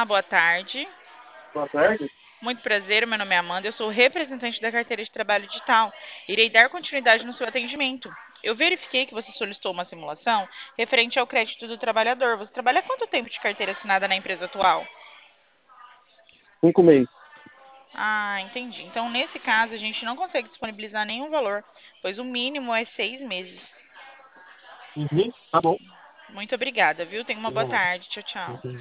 Olá, boa tarde. Boa tarde. Muito prazer, meu nome é Amanda, eu sou representante da carteira de trabalho digital. Irei dar continuidade no seu atendimento. Eu verifiquei que você solicitou uma simulação referente ao crédito do trabalhador. Você trabalha há quanto tempo de carteira assinada na empresa atual? 5 meses. Ah, entendi. Então, nesse caso, a gente não consegue disponibilizar nenhum valor, pois o mínimo é 6 meses. Uhum, tá bom. Muito obrigada, viu? Tenha uma boa tarde. Tchau, tchau. Uhum.